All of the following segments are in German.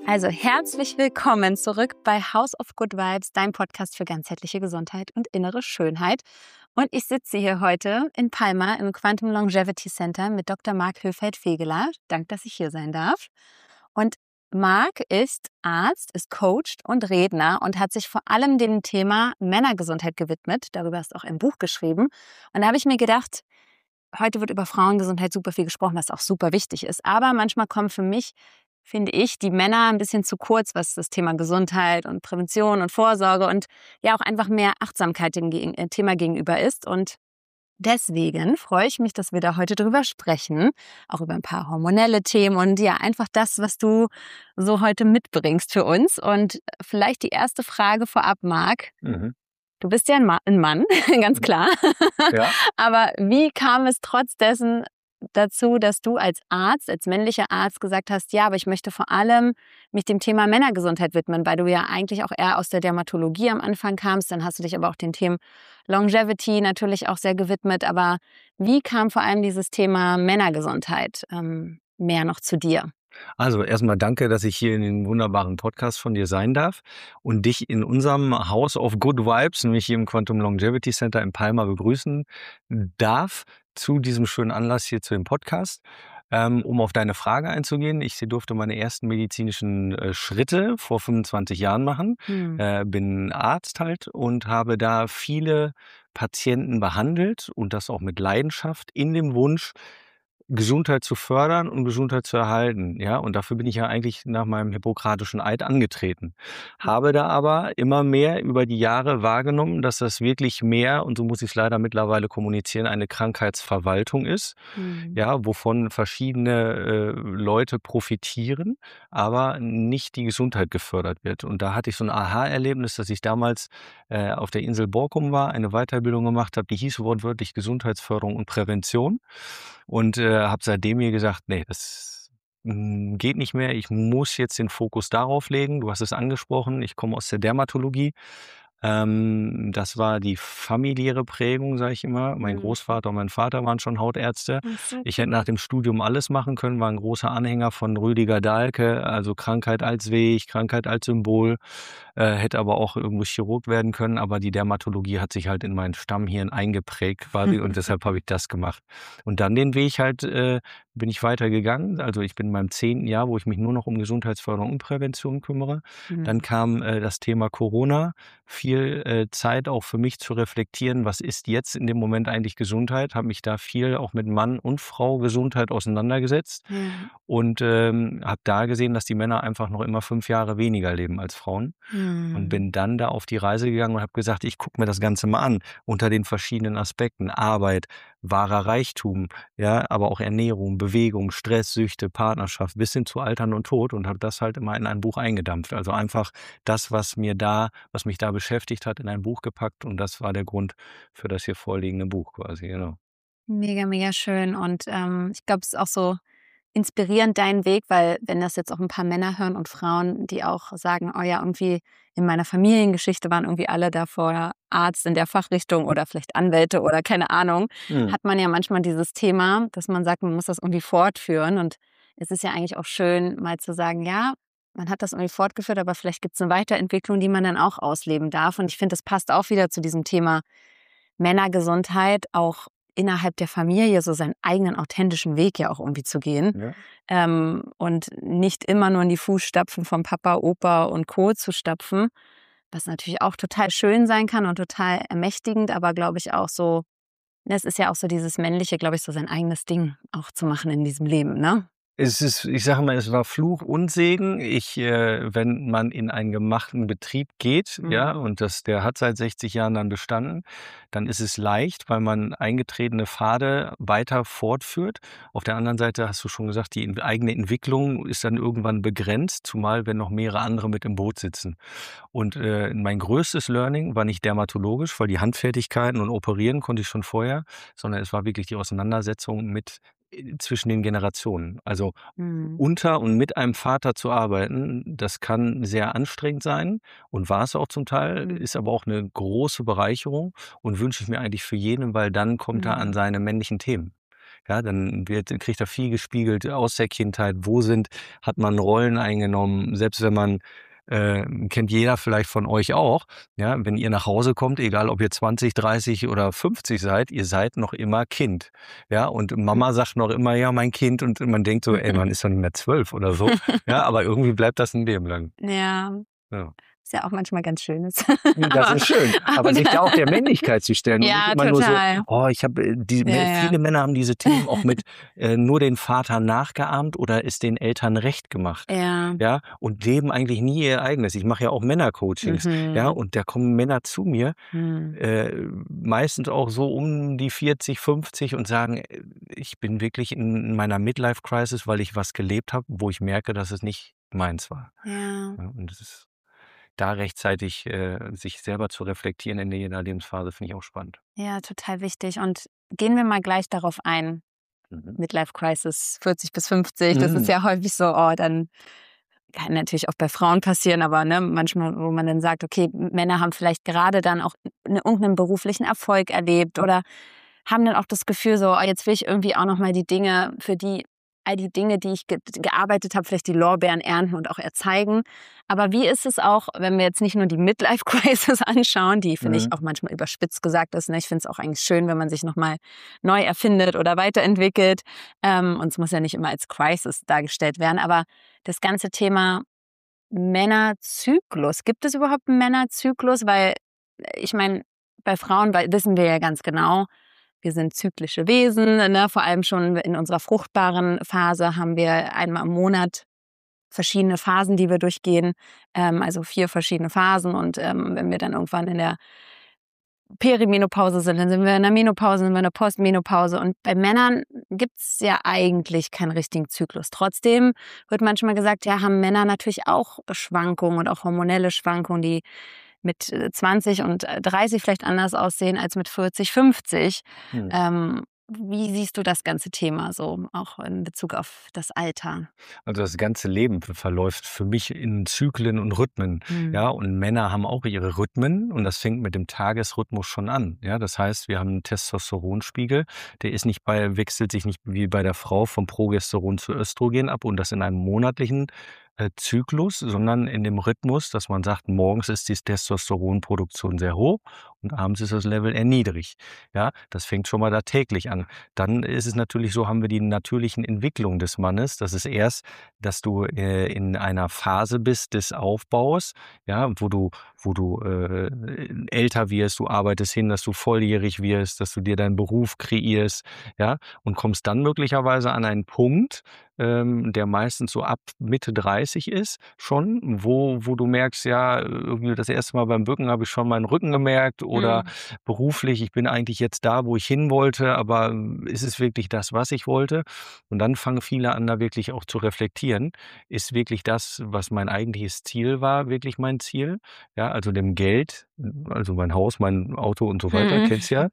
Also herzlich willkommen zurück bei House of Good Vibes, dein Podcast für ganzheitliche Gesundheit und innere Schönheit. Und ich sitze hier heute in Palma im Quantum Longevity Center mit Dr. Marc Höfeld-Fegeler. Danke, dass ich hier sein darf. Und Marc ist Arzt, ist Coach und Redner und hat sich vor allem dem Thema Männergesundheit gewidmet. Darüber hast du auch ein Buch geschrieben. Und da habe ich mir gedacht, heute wird über Frauengesundheit super viel gesprochen, was auch super wichtig ist. Aber manchmal kommen für mich, finde ich, die Männer ein bisschen zu kurz, was das Thema Gesundheit und Prävention und Vorsorge und ja auch einfach mehr Achtsamkeit dem Thema gegenüber ist. Und deswegen freue ich mich, dass wir da heute drüber sprechen, auch über ein paar hormonelle Themen und ja, einfach das, was du so heute mitbringst für uns. Und vielleicht die erste Frage vorab, Marc. Du bist ja ein Mann, ganz klar. Ja. Aber wie kam es trotz dessen dazu, dass du als Arzt, als männlicher Arzt gesagt hast, ja, aber ich möchte vor allem mich dem Thema Männergesundheit widmen, weil du ja eigentlich auch eher aus der Dermatologie am Anfang kamst, dann hast du dich aber auch den Themen Longevity natürlich auch sehr gewidmet. Aber wie kam vor allem dieses Thema Männergesundheit mehr noch zu dir? Also erstmal danke, dass ich hier in dem wunderbaren Podcast von dir sein darf und dich in unserem House of Good Vibes, nämlich hier im Quantum Longevity Center in Palma, begrüßen darf zu diesem schönen Anlass hier zu dem Podcast. Um auf deine Frage einzugehen, ich durfte meine ersten medizinischen Schritte vor 25 Jahren machen, bin Arzt halt und habe da viele Patienten behandelt und das auch mit Leidenschaft in dem Wunsch, Gesundheit zu fördern und Gesundheit zu erhalten, ja, und dafür bin ich ja eigentlich nach meinem hippokratischen Eid angetreten. Habe da aber immer mehr über die Jahre wahrgenommen, dass das wirklich mehr, und so muss ich es leider mittlerweile kommunizieren, eine Krankheitsverwaltung ist, ja, wovon verschiedene Leute profitieren, aber nicht die Gesundheit gefördert wird. Und da hatte ich so ein Aha-Erlebnis, dass ich damals auf der Insel Borkum war, eine Weiterbildung gemacht habe, die hieß wortwörtlich Gesundheitsförderung und Prävention. Und habe seitdem mir gesagt, nee, das geht nicht mehr. Ich muss jetzt den Fokus darauf legen. Du hast es angesprochen, ich komme aus der Dermatologie. Das war die familiäre Prägung, sage ich immer. Mein Großvater und mein Vater waren schon Hautärzte. Ich hätte nach dem Studium alles machen können, war ein großer Anhänger von Rüdiger Dahlke, also Krankheit als Weg, Krankheit als Symbol. Hätte aber auch irgendwo Chirurg werden können, aber die Dermatologie hat sich halt in mein Stammhirn eingeprägt quasi und deshalb habe ich das gemacht. Und dann den Weg halt bin ich weitergegangen. Also ich bin in meinem 10. Jahr, wo ich mich nur noch um Gesundheitsförderung und Prävention kümmere. Dann kam das Thema Corona, viel Zeit auch für mich zu reflektieren, was ist jetzt in dem Moment eigentlich Gesundheit, habe mich da viel auch mit Mann und Frau Gesundheit auseinandergesetzt und habe da gesehen, dass die Männer einfach noch immer 5 Jahre weniger leben als Frauen und bin dann da auf die Reise gegangen und habe gesagt, ich gucke mir das Ganze mal an unter den verschiedenen Aspekten, Arbeit, wahrer Reichtum, ja, aber auch Ernährung, Bewegung, Stress, Süchte, Partnerschaft bis hin zu Altern und Tod und habe das halt immer in ein Buch eingedampft. Also einfach das, was mich da beschäftigt hat, in ein Buch gepackt und das war der Grund für das hier vorliegende Buch quasi, genau. Mega, mega schön. Und ich glaube, es ist auch so inspirierend dein Weg, weil wenn das jetzt auch ein paar Männer hören und Frauen, die auch sagen, oh ja, irgendwie in meiner Familiengeschichte waren irgendwie alle davor Arzt in der Fachrichtung oder vielleicht Anwälte oder keine Ahnung, hat man ja manchmal dieses Thema, dass man sagt, man muss das irgendwie fortführen. Und es ist ja eigentlich auch schön, mal zu sagen, ja, man hat das irgendwie fortgeführt, aber vielleicht gibt es eine Weiterentwicklung, die man dann auch ausleben darf. Und ich finde, das passt auch wieder zu diesem Thema Männergesundheit, auch innerhalb der Familie so seinen eigenen authentischen Weg ja auch irgendwie zu gehen. Ja. Und nicht immer nur in die Fußstapfen von Papa, Opa und Co. zu stapfen, was natürlich auch total schön sein kann und total ermächtigend, aber glaube ich auch so, es ist ja auch so dieses Männliche, glaube ich, so sein eigenes Ding auch zu machen in diesem Leben, ne? Es ist, ich sage mal, es war Fluch und Segen. Wenn man in einen gemachten Betrieb geht, ja, und der hat seit 60 Jahren dann bestanden, dann ist es leicht, weil man eingetretene Pfade weiter fortführt. Auf der anderen Seite hast du schon gesagt, die eigene Entwicklung ist dann irgendwann begrenzt, zumal wenn noch mehrere andere mit im Boot sitzen. Und mein größtes Learning war nicht dermatologisch, weil die Handfertigkeiten und Operieren konnte ich schon vorher, sondern es war wirklich die Auseinandersetzung zwischen den Generationen. Also unter und mit einem Vater zu arbeiten, das kann sehr anstrengend sein und war es auch zum Teil, ist aber auch eine große Bereicherung und wünsche ich mir eigentlich für jeden, weil dann kommt er an seine männlichen Themen. Ja, dann kriegt er viel gespiegelt aus der Kindheit. Hat man Rollen eingenommen, selbst wenn man kennt jeder vielleicht von euch auch, ja, wenn ihr nach Hause kommt, egal ob ihr 20, 30 oder 50 seid, ihr seid noch immer Kind, ja, und Mama sagt noch immer, ja, mein Kind, und man denkt so, ey, man ist doch nicht mehr 12 oder so, ja, aber irgendwie bleibt das ein Leben lang. Ja. Ja. Ist ja auch manchmal ganz Schönes. Das ist schön, aber sich da auch der Männlichkeit zu stellen und Ja, nicht immer total. nur so, ich habe viele Männer haben diese Themen auch mit nur den Vater nachgeahmt oder es den Eltern recht gemacht. Ja. Ja, und leben eigentlich nie ihr eigenes. Ich mache ja auch Männercoachings, ja, und da kommen Männer zu mir, meistens auch so um die 40, 50 und sagen, ich bin wirklich in meiner Midlife-Crisis, weil ich was gelebt habe, wo ich merke, dass es nicht meins war. Ja. Ja, und das ist da rechtzeitig sich selber zu reflektieren in jeder Lebensphase, finde ich auch spannend. Ja, total wichtig. Und gehen wir mal gleich darauf ein. Midlife Crisis 40 bis 50, das ist ja häufig so, dann kann natürlich auch bei Frauen passieren, aber manchmal, wo man dann sagt, okay, Männer haben vielleicht gerade dann auch irgendeinen beruflichen Erfolg erlebt oder haben dann auch das Gefühl so, jetzt will ich irgendwie auch nochmal all die Dinge, die ich gearbeitet habe, vielleicht die Lorbeeren ernten und auch erzeigen. Aber wie ist es auch, wenn wir jetzt nicht nur die Midlife-Crisis anschauen, die, finde ich, auch manchmal überspitzt gesagt ist. Ne? Ich finde es auch eigentlich schön, wenn man sich nochmal neu erfindet oder weiterentwickelt. Und es muss ja nicht immer als Crisis dargestellt werden. Aber das ganze Thema Männerzyklus, gibt es überhaupt einen Männerzyklus? Weil ich meine, bei Frauen wissen wir ja ganz genau, wir sind zyklische Wesen, ne? Vor allem schon in unserer fruchtbaren Phase haben wir einmal im Monat verschiedene Phasen, die wir durchgehen, also 4 verschiedene Phasen. Und wenn wir dann irgendwann in der Perimenopause sind, dann sind wir in der Menopause, sind wir in der Postmenopause. Und bei Männern gibt es ja eigentlich keinen richtigen Zyklus. Trotzdem wird manchmal gesagt, ja, haben Männer natürlich auch Schwankungen und auch hormonelle Schwankungen, die mit 20 und 30 vielleicht anders aussehen als mit 40, 50. Wie siehst du das ganze Thema so, auch in Bezug auf das Alter? Also das ganze Leben verläuft für mich in Zyklen und Rhythmen, ja, und Männer haben auch ihre Rhythmen und das fängt mit dem Tagesrhythmus schon an, ja, das heißt, wir haben einen Testosteronspiegel, der wechselt sich nicht wie bei der Frau vom Progesteron zu Östrogen ab und das in einem monatlichen Zyklus, sondern in dem Rhythmus, dass man sagt, morgens ist die Testosteronproduktion sehr hoch und abends ist das Level eher niedrig. Ja, das fängt schon mal da täglich an. Dann ist es natürlich so, haben wir die natürlichen Entwicklungen des Mannes. Das ist erst, dass du in einer Phase bist des Aufbaus, ja, wo du älter wirst, du arbeitest hin, dass du volljährig wirst, dass du dir deinen Beruf kreierst, ja, und kommst dann möglicherweise an einen Punkt, der meistens so ab Mitte 30 ist schon, wo du merkst, ja, irgendwie das erste Mal beim Bücken habe ich schon meinen Rücken gemerkt oder beruflich, ich bin eigentlich jetzt da, wo ich hin wollte, aber ist es wirklich das, was ich wollte? Und dann fangen viele an, da wirklich auch zu reflektieren. Ist wirklich das, was mein eigentliches Ziel war, wirklich mein Ziel? Ja, also dem Geld, also mein Haus, mein Auto und so weiter, kennst ja.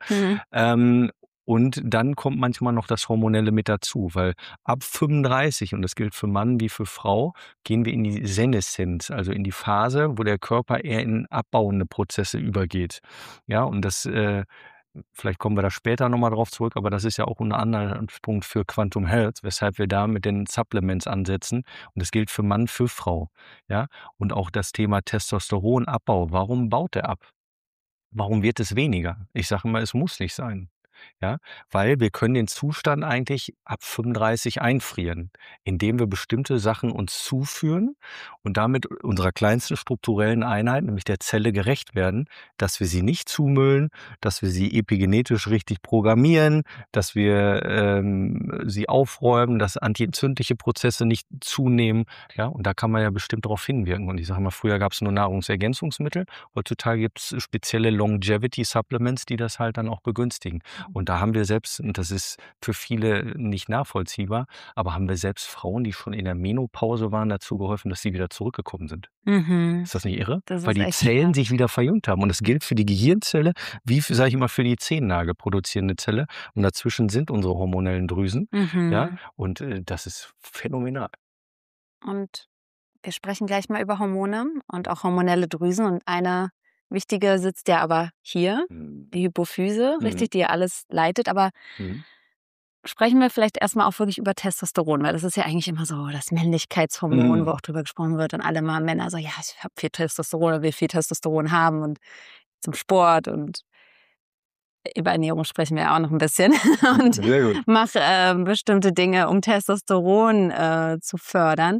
Und dann kommt manchmal noch das Hormonelle mit dazu, weil ab 35, und das gilt für Mann wie für Frau, gehen wir in die Seneszenz, also in die Phase, wo der Körper eher in abbauende Prozesse übergeht. Ja, und das, vielleicht kommen wir da später nochmal drauf zurück, aber das ist ja auch ein Anhaltspunkt für Quantum Health, weshalb wir da mit den Supplements ansetzen. Und das gilt für Mann, für Frau. Ja, und auch das Thema Testosteronabbau. Warum baut er ab? Warum wird es weniger? Ich sage immer, es muss nicht sein. Ja, weil wir können den Zustand eigentlich ab 35 einfrieren, indem wir bestimmte Sachen uns zuführen und damit unserer kleinsten strukturellen Einheit, nämlich der Zelle, gerecht werden, dass wir sie nicht zumüllen, dass wir sie epigenetisch richtig programmieren, dass wir sie aufräumen, dass antientzündliche Prozesse nicht zunehmen. Ja, und da kann man ja bestimmt darauf hinwirken. Und ich sage mal, früher gab es nur Nahrungsergänzungsmittel, heutzutage gibt es spezielle Longevity-Supplements, die das halt dann auch begünstigen. Und da haben wir selbst, und das ist für viele nicht nachvollziehbar, aber haben wir selbst Frauen, die schon in der Menopause waren, dazu geholfen, dass sie wieder zurückgekommen sind. Ist das nicht irre? Weil die Zellen sich wieder verjüngt haben. Und das gilt für die Gehirnzelle, wie, sage ich immer, für die Zehennagel produzierende Zelle. Und dazwischen sind unsere hormonellen Drüsen. Ja, und das ist phänomenal. Und wir sprechen gleich mal über Hormone und auch hormonelle Drüsen. Und eine wichtige sitzt ja aber hier, die Hypophyse, richtig, die ja alles leitet. Aber sprechen wir vielleicht erstmal auch wirklich über Testosteron, weil das ist ja eigentlich immer so das Männlichkeitshormon, wo auch drüber gesprochen wird und alle mal Männer so, ja, ich habe viel Testosteron oder will viel Testosteron haben und zum Sport und über Ernährung sprechen wir auch noch ein bisschen und Sehr gut. mache bestimmte Dinge, um Testosteron zu fördern.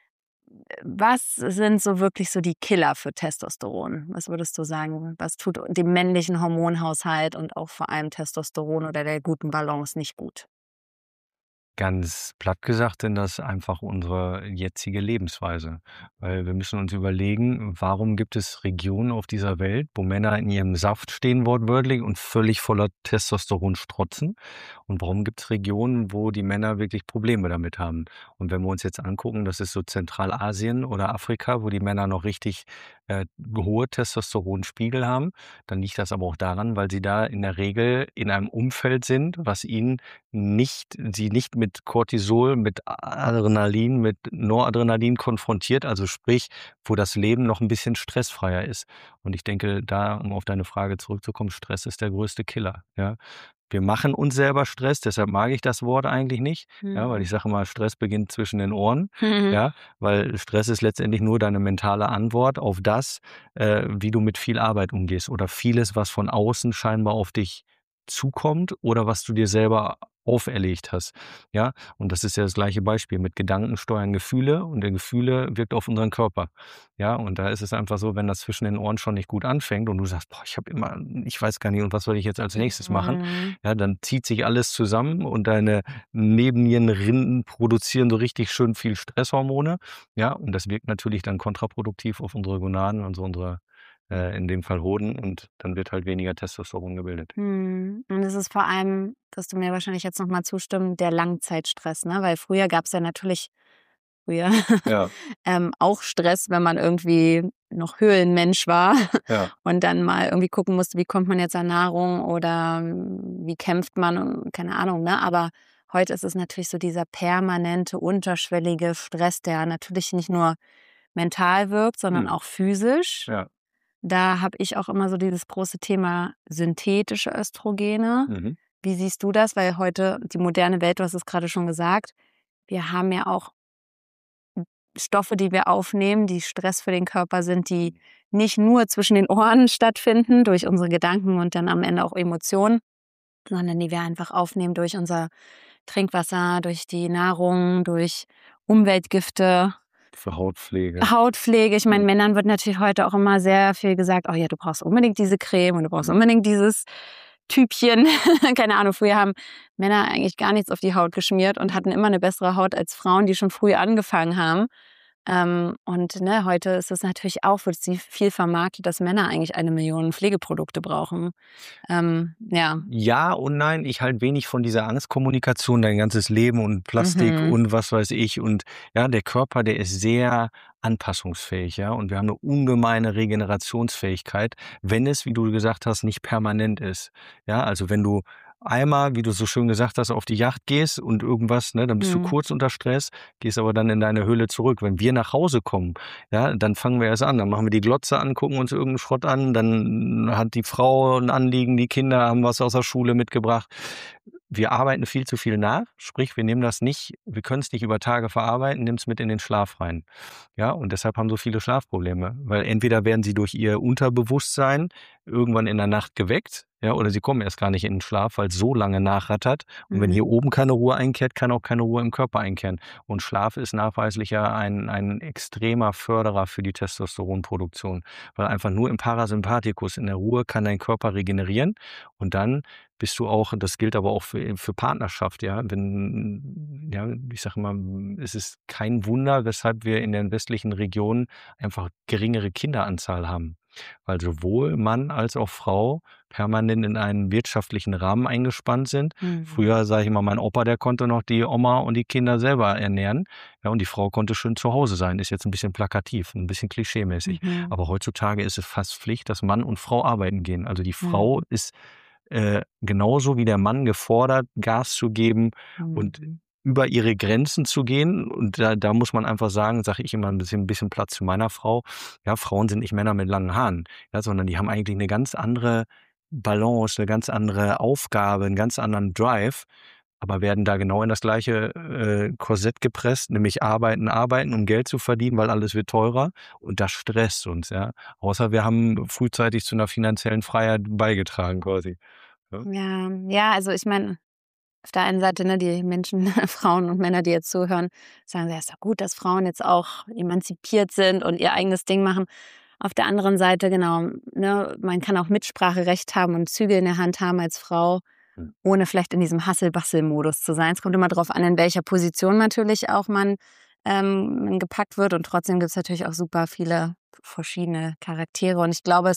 Was sind so wirklich so die Killer für Testosteron? Was würdest du sagen? Was tut dem männlichen Hormonhaushalt und auch vor allem Testosteron oder der guten Balance nicht gut? Ganz platt gesagt sind das einfach unsere jetzige Lebensweise. Weil wir müssen uns überlegen, warum gibt es Regionen auf dieser Welt, wo Männer in ihrem Saft stehen, wortwörtlich, und völlig voller Testosteron strotzen? Und warum gibt es Regionen, wo die Männer wirklich Probleme damit haben? Und wenn wir uns jetzt angucken, das ist so Zentralasien oder Afrika, wo die Männer noch richtig hohe Testosteronspiegel haben, dann liegt das aber auch daran, weil sie da in der Regel in einem Umfeld sind, was sie nicht mit Cortisol, mit Adrenalin, mit Noradrenalin konfrontiert, also sprich, wo das Leben noch ein bisschen stressfreier ist. Und ich denke, da, um auf deine Frage zurückzukommen, Stress ist der größte Killer, ja. Wir machen uns selber Stress, deshalb mag ich das Wort eigentlich nicht, ja, weil ich sage immer, Stress beginnt zwischen den Ohren, ja, weil Stress ist letztendlich nur deine mentale Antwort auf das, wie du mit viel Arbeit umgehst oder vieles, was von außen scheinbar auf dich zukommt oder was du dir selber auferlegt hast, ja. Und das ist ja das gleiche Beispiel. Mit Gedanken steuern Gefühle und der Gefühle wirkt auf unseren Körper, ja. Und da ist es einfach so, wenn das zwischen den Ohren schon nicht gut anfängt und du sagst, boah, ich weiß gar nicht, und was soll ich jetzt als nächstes machen? Ja, dann zieht sich alles zusammen und deine Nebennierenrinden produzieren so richtig schön viel Stresshormone, ja. Und das wirkt natürlich dann kontraproduktiv auf unsere Gonaden, also unsere in dem Fall Hoden, und dann wird halt weniger Testosteron gebildet. Und es ist vor allem, dass du mir wahrscheinlich jetzt nochmal zustimmen, der Langzeitstress, ne? Weil früher gab es ja natürlich früher Ja, auch Stress, wenn man irgendwie noch Höhlenmensch war ja. und dann mal irgendwie gucken musste, wie kommt man jetzt an Nahrung oder wie kämpft man und keine Ahnung, ne? Aber heute ist es natürlich so dieser permanente, unterschwellige Stress, der natürlich nicht nur mental wirkt, sondern auch physisch. Ja. Da habe ich auch immer so dieses große Thema synthetische Östrogene. Mhm. Wie siehst du das? Weil heute die moderne Welt, du hast es gerade schon gesagt, wir haben ja auch Stoffe, die wir aufnehmen, die Stress für den Körper sind, die nicht nur zwischen den Ohren stattfinden, durch unsere Gedanken und dann am Ende auch Emotionen, sondern die wir einfach aufnehmen durch unser Trinkwasser, durch die Nahrung, durch Umweltgifte. Für Hautpflege. Hautpflege. Ich meine, Männern wird natürlich heute auch immer sehr viel gesagt, oh ja, du brauchst unbedingt diese Creme und du brauchst unbedingt dieses Typchen. Keine Ahnung, früher haben Männer eigentlich gar nichts auf die Haut geschmiert und hatten immer eine bessere Haut als Frauen, die schon früh angefangen haben. Und ne, heute ist es natürlich auch, wird sie viel vermarktet, dass Männer eigentlich 1 Million Pflegeprodukte brauchen. Ja. Ja und nein, ich halte wenig von dieser Angstkommunikation, dein ganzes Leben und Plastik und was weiß ich. Und ja, der Körper, der ist sehr anpassungsfähig, ja. Und wir haben eine ungemeine Regenerationsfähigkeit, wenn es, wie du gesagt hast, nicht permanent ist. Ja, also wenn du einmal, wie du so schön gesagt hast, auf die Yacht gehst und irgendwas, ne, dann bist du kurz unter Stress, gehst aber dann in deine Höhle zurück. Wenn wir nach Hause kommen, ja, dann fangen wir erst an, dann machen wir die Glotze an, gucken uns irgendeinen Schrott an, dann hat die Frau ein Anliegen, die Kinder haben was aus der Schule mitgebracht. Wir arbeiten viel zu viel nach, sprich, wir können es nicht über Tage verarbeiten, nehmen es mit in den Schlaf rein. Ja, und deshalb haben so viele Schlafprobleme, weil entweder werden sie durch ihr Unterbewusstsein irgendwann in der Nacht geweckt, ja, oder sie kommen erst gar nicht in den Schlaf, weil es so lange nachrattert. Und wenn hier oben keine Ruhe einkehrt, kann auch keine Ruhe im Körper einkehren. Und Schlaf ist nachweislich ja ein extremer Förderer für die Testosteronproduktion, weil einfach nur im Parasympathikus in der Ruhe kann dein Körper regenerieren und dann bist du auch, das gilt aber auch für Partnerschaft, ja, ja, ich sage mal, es ist kein Wunder, weshalb wir in den westlichen Regionen einfach geringere Kinderanzahl haben, weil sowohl Mann als auch Frau permanent in einen wirtschaftlichen Rahmen eingespannt sind. Früher, sage ich mal, mein Opa, der konnte noch die Oma und die Kinder selber ernähren, ja, und die Frau konnte schön zu Hause sein. Ist jetzt ein bisschen plakativ, ein bisschen klischeemäßig, aber heutzutage ist es fast Pflicht, dass Mann und Frau arbeiten gehen. Also die Frau ist genauso wie der Mann gefordert, Gas zu geben und über ihre Grenzen zu gehen. Und da muss man einfach sagen, sage ich immer ein bisschen Platz zu meiner Frau. Ja, Frauen sind nicht Männer mit langen Haaren, ja, sondern die haben eigentlich eine ganz andere Balance, eine ganz andere Aufgabe, einen ganz anderen Drive. aber werden da genau in das gleiche Korsett gepresst, nämlich arbeiten, um Geld zu verdienen, weil alles wird teurer und das stresst uns, ja. Außer wir haben frühzeitig zu einer finanziellen Freiheit beigetragen quasi. Ja. Ja, also ich meine, auf der einen Seite, ne, die Menschen, Frauen und Männer, die jetzt zuhören, sagen, ja, ist doch gut, dass Frauen jetzt auch emanzipiert sind und ihr eigenes Ding machen. Auf der anderen Seite, genau, ne, man kann auch Mitspracherecht haben und Zügel in der Hand haben als Frau, ohne vielleicht in diesem Hassel-Bassel-Modus zu sein. Es kommt immer darauf an, in welcher Position natürlich auch man gepackt wird. Und trotzdem gibt es natürlich auch super viele verschiedene Charaktere. Und ich glaube,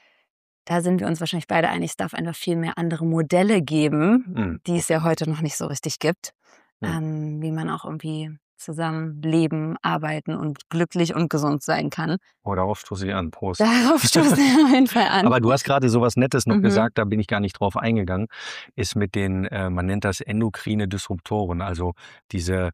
da sind wir uns wahrscheinlich beide einig, es darf einfach viel mehr andere Modelle geben, die es ja heute noch nicht so richtig gibt, wie man auch irgendwie zusammen leben, arbeiten und glücklich und gesund sein kann. Oh, darauf stoße ich an. Prost. Darauf stoße ich auf jeden Fall an. Aber du hast gerade so was Nettes noch gesagt, da bin ich gar nicht drauf eingegangen, ist mit den, man nennt das endokrine Disruptoren, also diese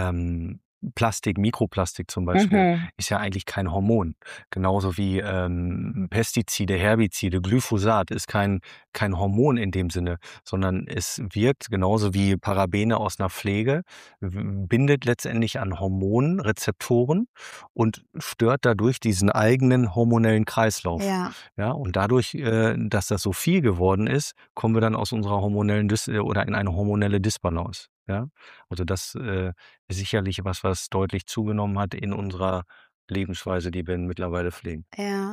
Plastik, Mikroplastik zum Beispiel, ist ja eigentlich kein Hormon. Genauso wie Pestizide, Herbizide, Glyphosat ist kein Hormon in dem Sinne, sondern es wirkt genauso wie Parabene aus einer Pflege, bindet letztendlich an Hormonen, Rezeptoren und stört dadurch diesen eigenen hormonellen Kreislauf. Ja, und dadurch, dass das so viel geworden ist, kommen wir dann aus unserer hormonellen oder in eine hormonelle Disbalance. Ja, also das ist sicherlich was deutlich zugenommen hat in unserer Lebensweise, die wir mittlerweile pflegen. Ja.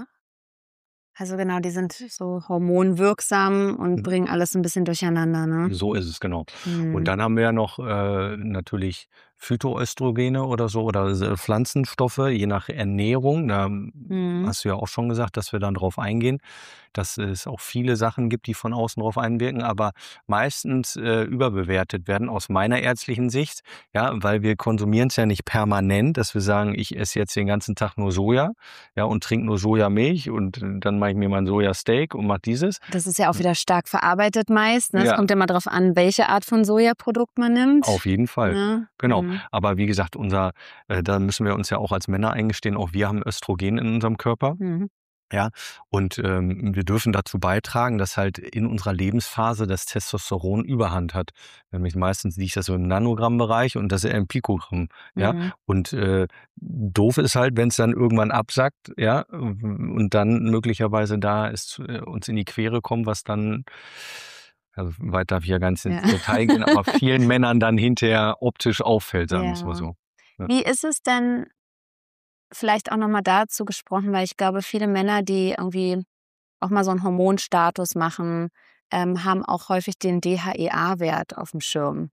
Also genau, die sind so hormonwirksam und bringen alles ein bisschen durcheinander, ne? So ist es, genau. Und dann haben wir ja noch natürlich Phytoöstrogene oder so oder Pflanzenstoffe, je nach Ernährung. Da hast du ja auch schon gesagt, dass wir dann drauf eingehen, dass es auch viele Sachen gibt, die von außen drauf einwirken, aber meistens überbewertet werden aus meiner ärztlichen Sicht, ja, weil wir konsumieren es ja nicht permanent, dass wir sagen, ich esse jetzt den ganzen Tag nur Soja, ja, und trinke nur Sojamilch und dann mache ich mir mein Sojasteak und mache dieses. Das ist ja auch wieder stark verarbeitet meist, ne? Es kommt ja mal drauf an, welche Art von Sojaprodukt man nimmt. Auf jeden Fall, ja. Genau. Aber wie gesagt, da müssen wir uns ja auch als Männer eingestehen, auch wir haben Östrogen in unserem Körper. Ja, und wir dürfen dazu beitragen, dass halt in unserer Lebensphase das Testosteron Überhand hat. Nämlich meistens liegt das so im Nanogramm-Bereich und das ist eher im Pikogramm. Ja, und doof ist halt, wenn es dann irgendwann absackt, ja, und dann möglicherweise da ist uns in die Quere kommen, was dann, also weit darf ich ja gar nicht ins Detail gehen, aber vielen Männern dann hinterher optisch auffällt, sagen wir es mal so. Ja. Wie ist es denn, vielleicht auch nochmal dazu gesprochen, weil ich glaube, viele Männer, die irgendwie auch mal so einen Hormonstatus machen, haben auch häufig den DHEA-Wert auf dem Schirm.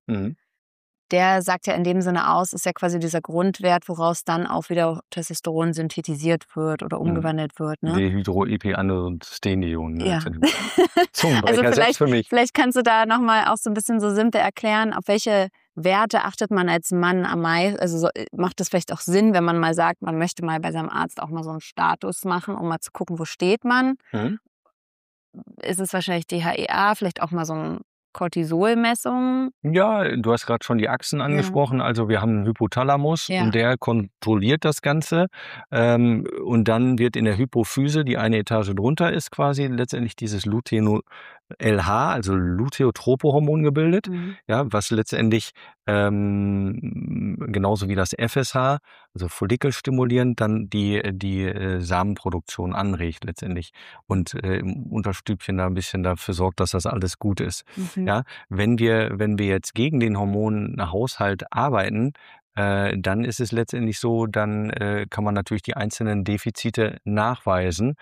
Der sagt ja in dem Sinne aus, ist ja quasi dieser Grundwert, woraus dann auch wieder Testosteron synthetisiert wird oder umgewandelt wird. Ne? Dehydroepiandrosteronium. Ja. Zungenbrecher, also selbst für mich. Vielleicht kannst du da nochmal auch so ein bisschen so simpel erklären, auf welche Werte achtet man als Mann am meisten? Also macht es vielleicht auch Sinn, wenn man mal sagt, man möchte mal bei seinem Arzt auch mal so einen Status machen, um mal zu gucken, wo steht man? Ist es wahrscheinlich DHEA, vielleicht auch mal so ein Cortisolmessung? Ja, du hast gerade schon die Achsen angesprochen. Also wir haben einen Hypothalamus und der kontrolliert das Ganze. Und dann wird in der Hypophyse, die eine Etage drunter ist, quasi letztendlich dieses LH, also Luteotrophormon gebildet, ja, was letztendlich genauso wie das FSH, also follikelstimulierend, dann die Samenproduktion anregt letztendlich und im Unterstübchen da ein bisschen dafür sorgt, dass das alles gut ist. Ja, wenn wir jetzt gegen den Hormonhaushalt arbeiten, dann ist es letztendlich so, dann kann man natürlich die einzelnen Defizite nachweisen.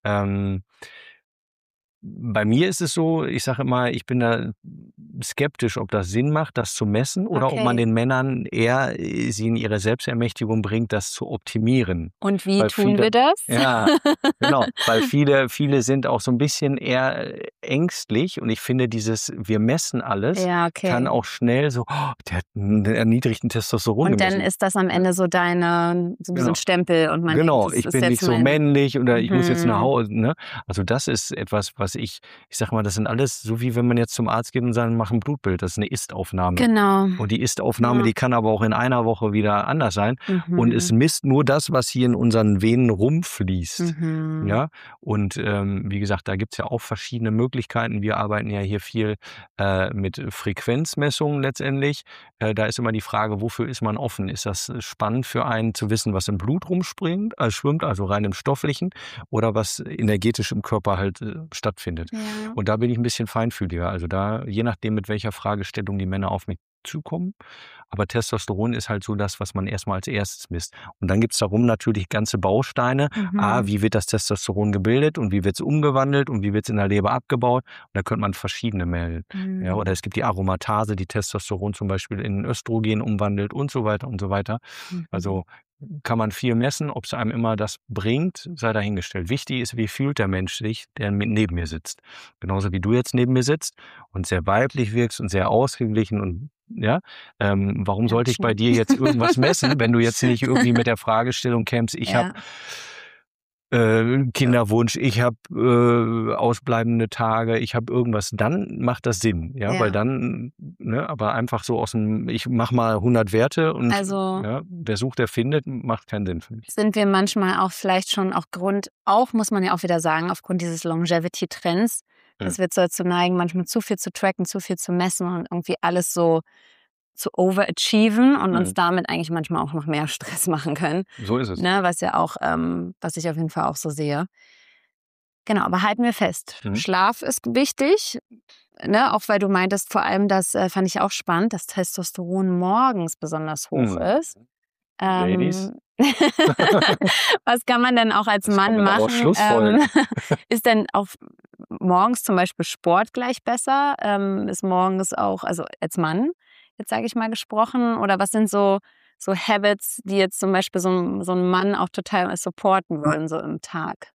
Bei mir ist es so, ich sage immer, ich bin da skeptisch, ob das Sinn macht, das zu messen oder ob man den Männern eher sie in ihre Selbstermächtigung bringt, das zu optimieren. Und wie tun wir das? Ja, genau, weil viele sind auch so ein bisschen eher ängstlich und ich finde wir messen alles, kann auch schnell so, der hat einen erniedrigten Testosteron und gemessen. Dann ist das am Ende so so ein Stempel und man genau, denkt, ich bin nicht so männlich oder ich muss jetzt nach Hause, ne? Also das ist etwas, was was ich sag mal, das sind alles so wie wenn man jetzt zum Arzt geht und sagt, mach ein Blutbild. Das ist eine Ist-Aufnahme. Genau. Und die Ist-Aufnahme, Ja. die kann aber auch in einer Woche wieder anders sein. Und Mhm. es misst nur das, was hier in unseren Venen rumfließt. Mhm. Ja, und wie gesagt, da gibt's ja auch verschiedene Möglichkeiten. Wir arbeiten ja hier viel mit Frequenzmessungen letztendlich. Da ist immer die Frage, wofür ist man offen? Ist das spannend für einen zu wissen, was im Blut schwimmt, also rein im Stofflichen, oder was energetisch im Körper halt stattfindet? Ja. Und da bin ich ein bisschen feinfühliger. Also da, je nachdem, mit welcher Fragestellung die Männer auf mich zukommen. Aber Testosteron ist halt so das, was man erstmal als erstes misst. Und dann gibt's darum natürlich ganze Bausteine. Wie wird das Testosteron gebildet und wie wird's umgewandelt und wie wird's in der Leber abgebaut? Und da könnte man verschiedene melden. Ja, oder es gibt die Aromatase, die Testosteron zum Beispiel in Östrogen umwandelt und so weiter und so weiter. Also kann man viel messen, ob es einem immer das bringt, sei dahingestellt. Wichtig ist, wie fühlt der Mensch sich, der neben mir sitzt. Genauso wie du jetzt neben mir sitzt und sehr weiblich wirkst und sehr ausgeglichen und ja, warum sollte ich bei dir jetzt irgendwas messen, wenn du jetzt nicht irgendwie mit der Fragestellung kämst, ich habe Kinderwunsch, ich habe ausbleibende Tage, ich habe irgendwas, dann macht das Sinn, ja, weil dann, ne, aber einfach so ich mach mal 100 Werte und ja, wer sucht, der findet, macht keinen Sinn für mich. Sind wir manchmal auch vielleicht schon muss man ja auch wieder sagen, aufgrund dieses Longevity-Trends, dass wir dazu neigen, manchmal zu viel zu tracken, zu viel zu messen und irgendwie alles so zu overachieven und uns damit eigentlich manchmal auch noch mehr Stress machen können. So ist es. Ne, was ja auch, was ich auf jeden Fall auch so sehe. Genau, aber halten wir fest. Schlaf ist wichtig, ne, auch weil du meintest, vor allem, das fand ich auch spannend, dass Testosteron morgens besonders hoch ist. Ladies. Was kann man denn auch als Mann machen? Ist denn auch morgens zum Beispiel Sport gleich besser? Ist morgens auch, also als Mann, jetzt sage ich mal gesprochen, oder was sind so Habits, die jetzt zum Beispiel so ein Mann auch total supporten wollen, so im Tag?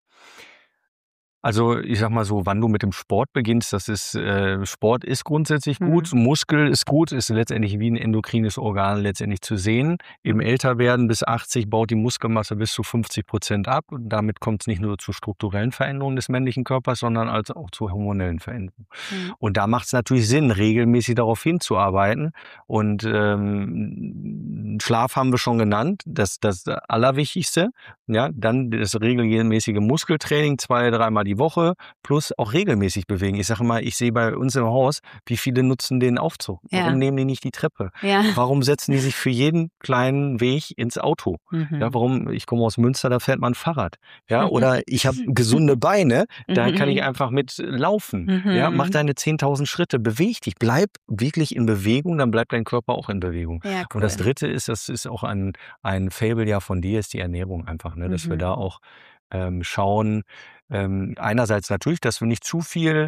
Also ich sag mal so, wann du mit dem Sport beginnst, das ist Sport ist grundsätzlich gut, Muskel ist gut, ist letztendlich wie ein endokrines Organ letztendlich zu sehen. Im Älterwerden bis 80 baut die Muskelmasse bis zu 50% ab und damit kommt es nicht nur zu strukturellen Veränderungen des männlichen Körpers, sondern als auch zu hormonellen Veränderungen. Und da macht es natürlich Sinn, regelmäßig darauf hinzuarbeiten. Und Schlaf haben wir schon genannt, das Allerwichtigste. Ja, dann das regelmäßige Muskeltraining 2-3 Mal die Woche plus auch regelmäßig bewegen. Ich sage mal, ich sehe bei uns im Haus, wie viele nutzen den Aufzug. Warum nehmen die nicht die Treppe? Warum setzen die sich für jeden kleinen Weg ins Auto? Ja, ich komme aus Münster, da fährt man Fahrrad. Ja, oder ich habe gesunde Beine, da kann ich einfach mit laufen. Ja, mach deine 10.000 Schritte, beweg dich, bleib wirklich in Bewegung, dann bleibt dein Körper auch in Bewegung. Ja, cool. Und das Dritte ist, das ist auch ein Faible ja von dir, ist die Ernährung einfach, ne? Dass wir da auch schauen, einerseits natürlich, dass wir nicht zu viel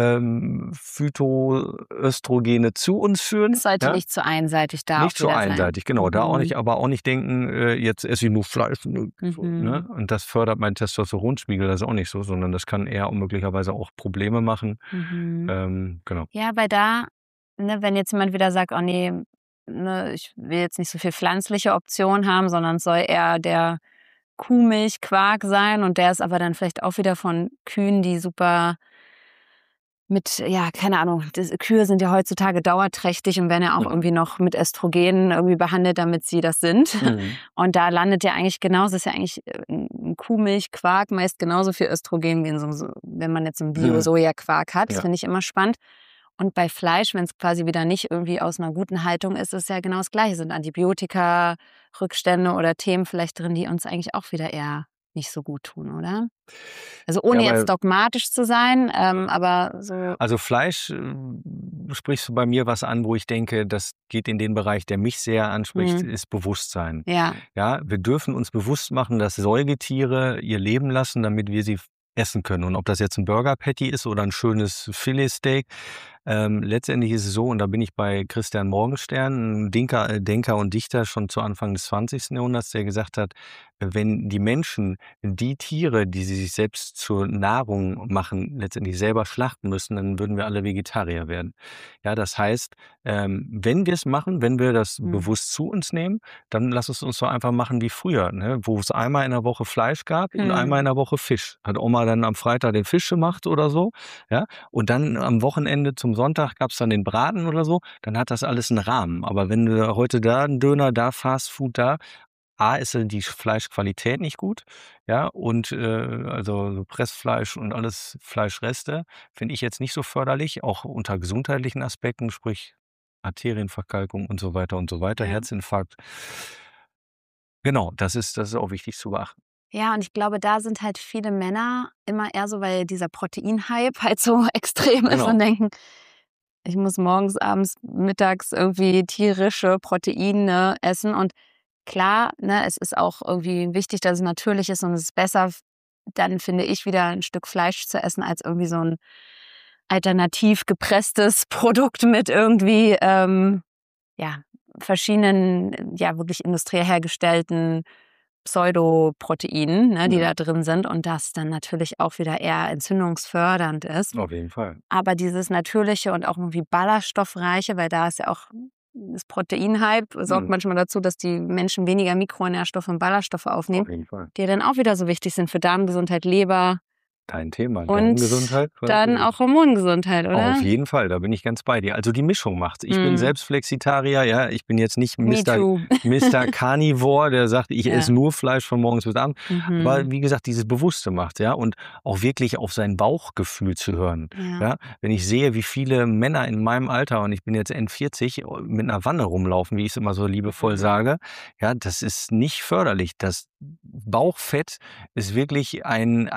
Phytoöstrogene zu uns führen. Es sollte nicht zu einseitig da nicht auch wieder zu einseitig, sein. genau. Da auch nicht, aber auch nicht denken, jetzt esse ich nur Fleisch. So, ne? Und das fördert meinen Testosteronspiegel, das ist auch nicht so, sondern das kann eher möglicherweise auch Probleme machen. Genau. Ja, weil da, ne, wenn jetzt jemand wieder sagt, oh nee, ne, ich will jetzt nicht so viel pflanzliche Optionen haben, sondern es soll eher der Kuhmilchquark sein und der ist aber dann vielleicht auch wieder von Kühen, die super mit, ja, keine Ahnung, Kühe sind ja heutzutage dauerträchtig und werden ja auch irgendwie noch mit Östrogen irgendwie behandelt, damit sie das sind. Und da landet ja eigentlich genauso, ist ja eigentlich ein Kuhmilchquark meist genauso viel Östrogen wie wenn man jetzt einen Bio-Soja-Quark hat. Das finde ich immer spannend. Und bei Fleisch, wenn es quasi wieder nicht irgendwie aus einer guten Haltung ist, ist es ja genau das Gleiche. Sind Antibiotika, Rückstände oder Themen vielleicht drin, die uns eigentlich auch wieder eher nicht so gut tun, oder? Also ohne jetzt dogmatisch zu sein, aber so. Also Fleisch sprichst du bei mir was an, wo ich denke, das geht in den Bereich, der mich sehr anspricht, ist Bewusstsein. Ja, wir dürfen uns bewusst machen, dass Säugetiere ihr Leben lassen, damit wir sie essen können. Und ob das jetzt ein Burger Patty ist oder ein schönes Filetsteak, Letztendlich ist es so, und da bin ich bei Christian Morgenstern, ein Denker und Dichter schon zu Anfang des 20. Jahrhunderts, der gesagt hat, wenn die Menschen die Tiere, die sie sich selbst zur Nahrung machen, letztendlich selber schlachten müssen, dann würden wir alle Vegetarier werden. Ja, das heißt, wenn wir es machen, wenn wir das bewusst zu uns nehmen, dann lass es uns doch einfach machen wie früher, ne? Wo es einmal in der Woche Fleisch gab und einmal in der Woche Fisch. Hat Oma dann am Freitag den Fisch gemacht oder so, ja? Und dann am Wochenende zum Sonntag gab es dann den Braten oder so, dann hat das alles einen Rahmen. Aber wenn du heute da einen Döner, da Fast Food, da, A, ist die Fleischqualität nicht gut, ja, und also so Pressfleisch und alles Fleischreste finde ich jetzt nicht so förderlich, auch unter gesundheitlichen Aspekten, sprich Arterienverkalkung und so weiter, Ja. Herzinfarkt. Genau, das ist auch wichtig zu beachten. Ja, und ich glaube, da sind halt viele Männer immer eher so, weil dieser Proteinhype halt so extrem ist Genau. und denken, ich muss morgens, abends, mittags irgendwie tierische Proteine essen. Und klar, ne, es ist auch irgendwie wichtig, dass es natürlich ist und es ist besser, dann finde ich, wieder ein Stück Fleisch zu essen, als irgendwie so ein alternativ gepresstes Produkt mit irgendwie, ja, verschiedenen, ja, wirklich industriell hergestellten Pseudoproteinen, ne, die da drin sind und das dann natürlich auch wieder eher entzündungsfördernd ist. Auf jeden Fall. Aber dieses Natürliche und auch irgendwie ballaststoffreiche, weil da ist ja auch das Proteinhype, sorgt manchmal dazu, dass die Menschen weniger Mikronährstoffe und Ballaststoffe aufnehmen, Auf jeden Fall. die ja dann auch wieder so wichtig sind für Darmgesundheit, Leber Dein Thema, und Darmgesundheit. dann auch Hormongesundheit, oder? Auf jeden Fall, da bin ich ganz bei dir. Also die Mischung macht's. Ich bin Mhm. selbst Flexitarier, ja. Ich bin jetzt nicht Me too. Mr. Carnivore, der sagt, ich Ja. esse nur Fleisch von morgens bis abends. Mhm. Aber wie gesagt, dieses Bewusste macht, ja. Und auch wirklich auf sein Bauchgefühl zu hören. Ja. Wenn ich sehe, wie viele Männer in meinem Alter, und ich bin jetzt End-40, mit einer Wanne rumlaufen, wie ich es immer so liebevoll sage, ja, das ist nicht förderlich. Das Bauchfett ist wirklich ein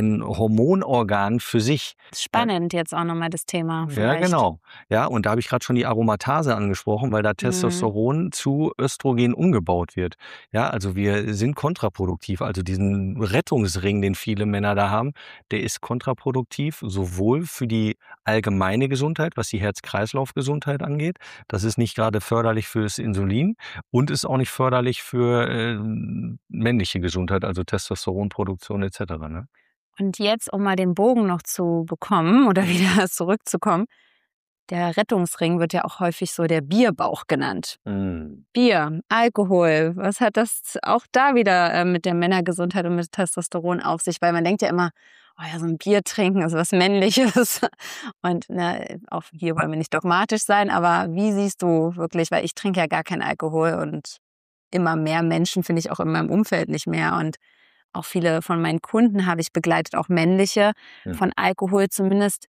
Hormonorgan für sich. Spannend jetzt auch nochmal das Thema. Ja, Vielleicht. genau. Ja, und da habe ich gerade schon die Aromatase angesprochen, weil da Testosteron zu Östrogen umgebaut wird. Ja, also wir sind kontraproduktiv. Also diesen Rettungsring, den viele Männer da haben, der ist kontraproduktiv, sowohl für die allgemeine Gesundheit, was die Herz-Kreislauf-Gesundheit angeht. Das ist nicht gerade förderlich fürs Insulin und ist auch nicht förderlich für männliche Gesundheit, also Testosteronproduktion etc. Ne? Und jetzt, um mal den Bogen noch zu bekommen oder wieder zurückzukommen, der Rettungsring wird ja auch häufig so der Bierbauch genannt. Bier, Alkohol, was hat das auch da wieder mit der Männergesundheit und mit Testosteron auf sich? Weil man denkt ja immer, oh ja, so ein Bier trinken ist was Männliches. Und ne, auch hier wollen wir nicht dogmatisch sein, aber wie siehst du wirklich, weil ich trinke ja gar keinen Alkohol und immer mehr Menschen finde ich auch in meinem Umfeld nicht mehr und auch viele von meinen Kunden habe ich begleitet, auch männliche, von Alkohol zumindest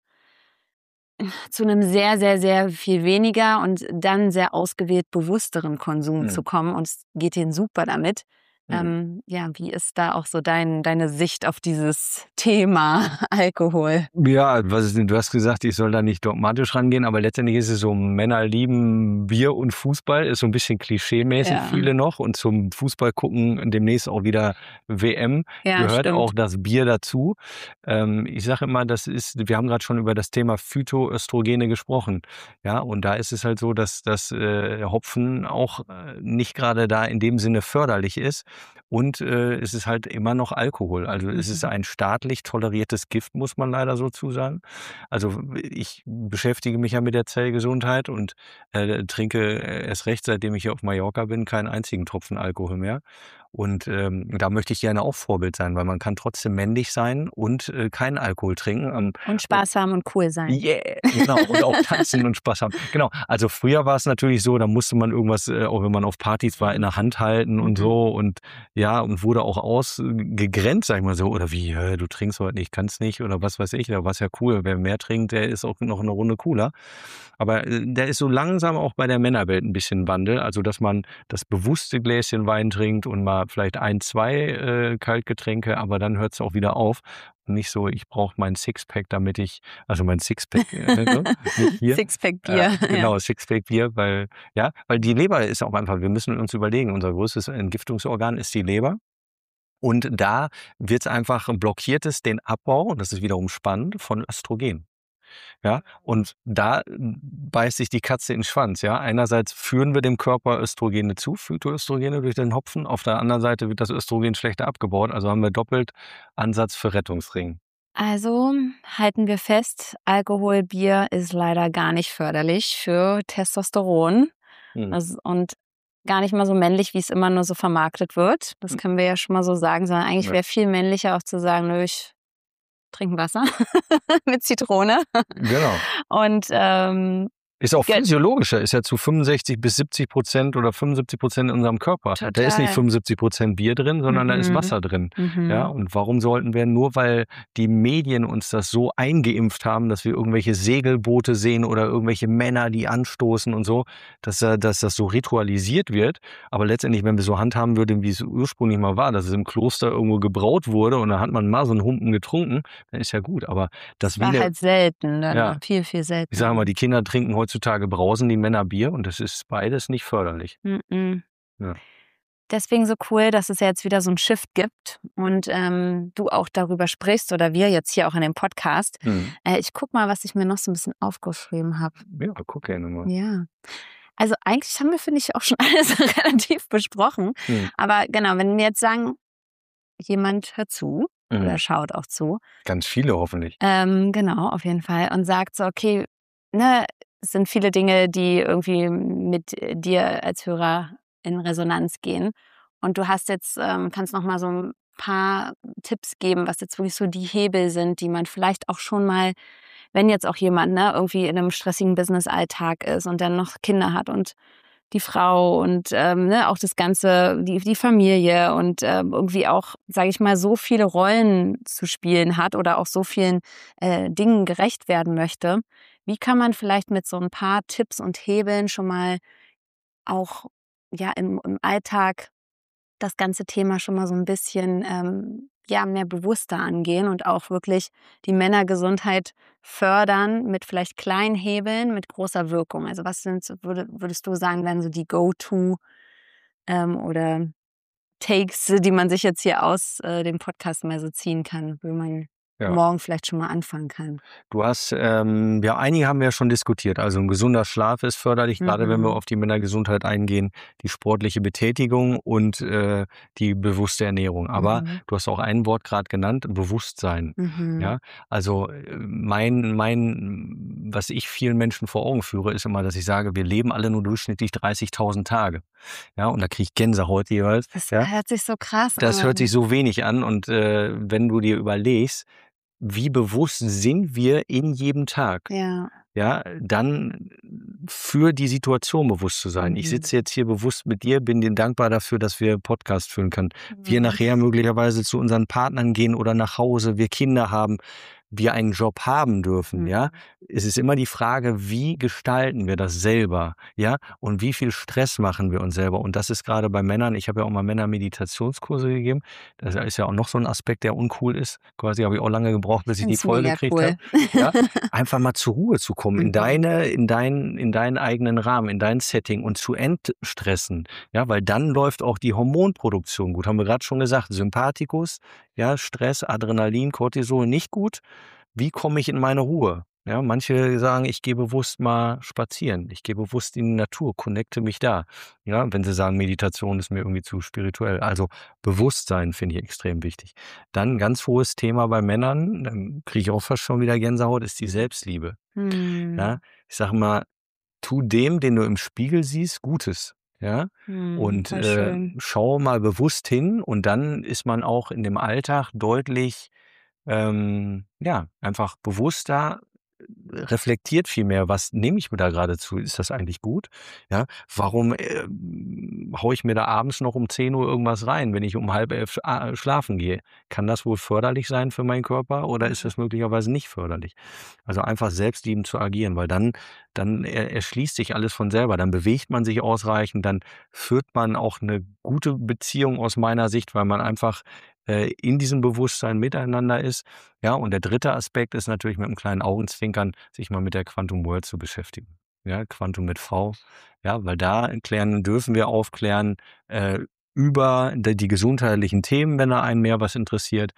zu einem sehr, sehr, sehr viel weniger und dann sehr ausgewählt bewussteren Konsum zu kommen. Und es geht ihnen super damit. Ja, wie ist da auch so deine Sicht auf dieses Thema Alkohol? Ja, du hast gesagt, ich soll da nicht dogmatisch rangehen, aber letztendlich ist es so, Männer lieben Bier und Fußball, ist so ein bisschen klischeemäßig, viele noch. Und zum Fußball gucken demnächst auch wieder WM, gehört stimmt. auch das Bier dazu. Ich sage immer, wir haben gerade schon über das Thema Phytoöstrogene gesprochen. Ja, und da ist es halt so, dass Hopfen auch nicht gerade da in dem Sinne förderlich ist. Und es ist halt immer noch Alkohol. Also es ist ein staatlich toleriertes Gift, muss man leider so zusagen. Also ich beschäftige mich ja mit der Zellgesundheit und trinke erst recht, seitdem ich hier auf Mallorca bin, keinen einzigen Tropfen Alkohol mehr. Und da möchte ich gerne auch Vorbild sein, weil man kann trotzdem männlich sein und keinen Alkohol trinken. Und Spaß haben und cool sein. Yeah, genau. Und auch tanzen und Spaß haben. Genau. Also früher war es natürlich so, da musste man irgendwas, auch wenn man auf Partys war, in der Hand halten und so. Und ja, und wurde auch ausgegrenzt, sag ich mal so. Oder wie, du trinkst heute nicht, kannst nicht oder was weiß ich. Da war es ja cool. Wer mehr trinkt, der ist auch noch eine Runde cooler. Aber da ist so langsam auch bei der Männerwelt ein bisschen Wandel. Also, dass man das bewusste Gläschen Wein trinkt und mal vielleicht 1, 2 Kaltgetränke, aber dann hört es auch wieder auf. Und nicht so, ich brauche mein Sixpack, also mein Sixpack, nicht hier. Sixpack Bier. Genau, Sixpack Bier, weil die Leber ist auch einfach, wir müssen uns überlegen, unser größtes Entgiftungsorgan ist die Leber. Und da wird es einfach blockiert, den Abbau, und das ist wiederum spannend, von Östrogen. Ja, und da beißt sich die Katze in den Schwanz. Ja, einerseits führen wir dem Körper Östrogene zu, Phytoöstrogene durch den Hopfen. Auf der anderen Seite wird das Östrogen schlechter abgebaut. Also haben wir doppelt Ansatz für Rettungsring. Also halten wir fest, Alkohol, Bier ist leider gar nicht förderlich für Testosteron. Und gar nicht mal so männlich, wie es immer nur so vermarktet wird. Das können wir ja schon mal so sagen, sondern eigentlich wäre viel männlicher auch zu sagen, nö, ich trinke Wasser mit Zitrone. Genau. Und ist auch physiologischer, ist ja zu 65-70% oder 75% in unserem Körper. Total. Da ist nicht 75% Bier drin, sondern da ist Wasser drin. Ja, und warum sollten wir, nur weil die Medien uns das so eingeimpft haben, dass wir irgendwelche Segelboote sehen oder irgendwelche Männer, die anstoßen und so, dass das so ritualisiert wird. Aber letztendlich, wenn wir so handhaben würden, wie es ursprünglich mal war, dass es im Kloster irgendwo gebraut wurde und da hat man mal so einen Humpen getrunken, dann ist ja gut. Aber das war halt selten, dann viel, viel selten. Ich sage mal, die Kinder trinken heutzutage Brausen, die Männer Bier und das ist beides nicht förderlich. Ja. Deswegen so cool, dass es jetzt wieder so einen Shift gibt und du auch darüber sprichst oder wir jetzt hier auch in dem Podcast. Ich guck mal, was ich mir noch so ein bisschen aufgeschrieben habe. Ja, guck gerne mal. Ja. Also eigentlich haben wir, finde ich, auch schon alles relativ besprochen. Aber genau, wenn wir jetzt sagen, jemand hört zu oder schaut auch zu. Ganz viele hoffentlich. Genau, auf jeden Fall. Und sagt so, okay, ne, es sind viele Dinge, die irgendwie mit dir als Hörer in Resonanz gehen. Und du hast jetzt, kannst noch mal so ein paar Tipps geben, was jetzt wirklich so die Hebel sind, die man vielleicht auch schon mal, wenn jetzt auch jemand irgendwie in einem stressigen Business-Alltag ist und dann noch Kinder hat und die Frau und auch das Ganze, die Familie und irgendwie auch, sage ich mal, so viele Rollen zu spielen hat oder auch so vielen Dingen gerecht werden möchte. Wie kann man vielleicht mit so ein paar Tipps und Hebeln schon mal auch im Alltag das ganze Thema schon mal so ein bisschen mehr bewusster angehen und auch wirklich die Männergesundheit fördern mit vielleicht kleinen Hebeln, mit großer Wirkung? Also was würdest du sagen, wären so die Go-To oder Takes, die man sich jetzt hier aus dem Podcast mal so ziehen kann, wo man morgen vielleicht schon mal anfangen kann? Du hast, einige haben wir ja schon diskutiert. Also ein gesunder Schlaf ist förderlich, gerade wenn wir auf die Männergesundheit eingehen, die sportliche Betätigung und die bewusste Ernährung. Aber du hast auch ein Wort gerade genannt, Bewusstsein. Ja, also was ich vielen Menschen vor Augen führe, ist immer, dass ich sage, wir leben alle nur durchschnittlich 30.000 Tage. Ja, und da kriege ich Gänsehaut jeweils. Das hört sich so krass an. Das hört sich so wenig an. Und wenn du dir überlegst, wie bewusst sind wir in jedem Tag? Ja, dann für die Situation bewusst zu sein. Ich sitze jetzt hier bewusst mit dir, bin dir dankbar dafür, dass wir Podcast führen können. Wir nachher möglicherweise zu unseren Partnern gehen oder nach Hause, wir Kinder haben, wir einen Job haben dürfen, ja. Es ist immer die Frage, wie gestalten wir das selber, ja, und wie viel Stress machen wir uns selber. Und das ist gerade bei Männern, ich habe ja auch mal Männer-Meditationskurse gegeben, das ist ja auch noch so ein Aspekt, der uncool ist. Quasi habe ich auch lange gebraucht, bis ich die voll gekriegt habe. Ja, einfach mal zur Ruhe zu kommen, in deinen eigenen Rahmen, in dein Setting und zu entstressen, ja, weil dann läuft auch die Hormonproduktion gut. Haben wir gerade schon gesagt, Sympathikus, ja, Stress, Adrenalin, Cortisol nicht gut. Wie komme ich in meine Ruhe? Ja, manche sagen, ich gehe bewusst mal spazieren, ich gehe bewusst in die Natur, connecte mich da. Ja, wenn sie sagen, Meditation ist mir irgendwie zu spirituell. Also Bewusstsein finde ich extrem wichtig. Dann ein ganz hohes Thema bei Männern, dann kriege ich auch fast schon wieder Gänsehaut, ist die Selbstliebe. Ja, ich sage mal, tu dem, den du im Spiegel siehst, Gutes. Ja, und schau mal bewusst hin und dann ist man auch in dem Alltag deutlich einfach bewusster, reflektiert viel mehr, was nehme ich mir da gerade zu? Ist das eigentlich gut? Ja, warum haue ich mir da abends noch um 10 Uhr irgendwas rein, wenn ich um 10:30 schlafen gehe? Kann das wohl förderlich sein für meinen Körper oder ist das möglicherweise nicht förderlich? Also einfach selbstliebend zu agieren, weil dann erschließt sich alles von selber, dann bewegt man sich ausreichend, dann führt man auch eine gute Beziehung aus meiner Sicht, weil man einfach in diesem Bewusstsein miteinander ist. Ja, und der dritte Aspekt ist natürlich mit einem kleinen Augenzwinkern, sich mal mit der Quantum World zu beschäftigen. Ja, Quantum mit V. Ja, weil da dürfen wir aufklären über die gesundheitlichen Themen, wenn da einen mehr was interessiert.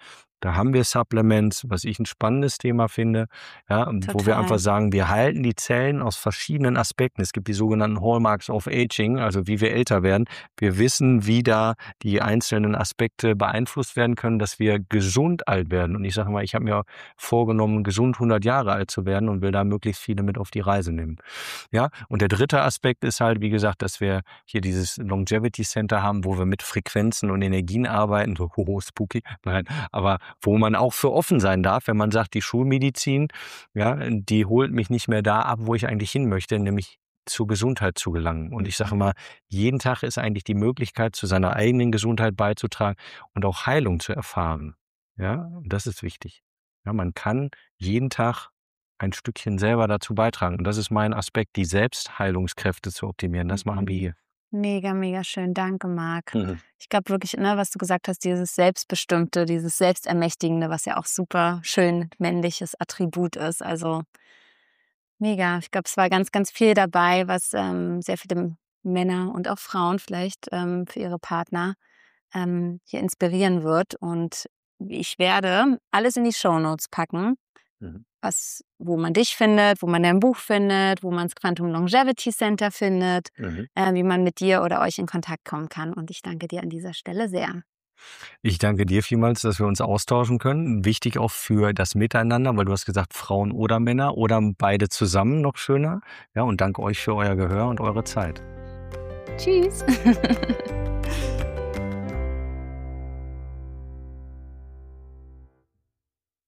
Da haben wir Supplements, was ich ein spannendes Thema finde, ja, wo wir einfach sagen, wir halten die Zellen aus verschiedenen Aspekten. Es gibt die sogenannten Hallmarks of Aging, also wie wir älter werden. Wir wissen, wie da die einzelnen Aspekte beeinflusst werden können, dass wir gesund alt werden. Und ich sage mal, ich habe mir vorgenommen, gesund 100 Jahre alt zu werden und will da möglichst viele mit auf die Reise nehmen. Ja, und der dritte Aspekt ist halt, wie gesagt, dass wir hier dieses Longevity Center haben, wo wir mit Frequenzen und Energien arbeiten, so spooky, nein, aber wo man auch für offen sein darf, wenn man sagt, die Schulmedizin, ja, die holt mich nicht mehr da ab, wo ich eigentlich hin möchte, nämlich zur Gesundheit zu gelangen. Und ich sage mal, jeden Tag ist eigentlich die Möglichkeit, zu seiner eigenen Gesundheit beizutragen und auch Heilung zu erfahren. Ja, und das ist wichtig. Ja, man kann jeden Tag ein Stückchen selber dazu beitragen. Und das ist mein Aspekt, die Selbstheilungskräfte zu optimieren. Das machen wir hier. Mega, mega schön. Danke, Marc. Ich glaube wirklich, was du gesagt hast, dieses Selbstbestimmte, dieses Selbstermächtigende, was ja auch super schön männliches Attribut ist. Also mega. Ich glaube, es war ganz, ganz viel dabei, was sehr viele Männer und auch Frauen vielleicht für ihre Partner hier inspirieren wird. Und ich werde alles in die Shownotes packen, wo man dich findet, wo man dein Buch findet, wo man das Quantum Longevity Center findet, wie man mit dir oder euch in Kontakt kommen kann. Und ich danke dir an dieser Stelle sehr. Ich danke dir vielmals, dass wir uns austauschen können. Wichtig auch für das Miteinander, weil du hast gesagt, Frauen oder Männer oder beide zusammen, noch schöner. Ja, und danke euch für euer Gehör und eure Zeit. Tschüss.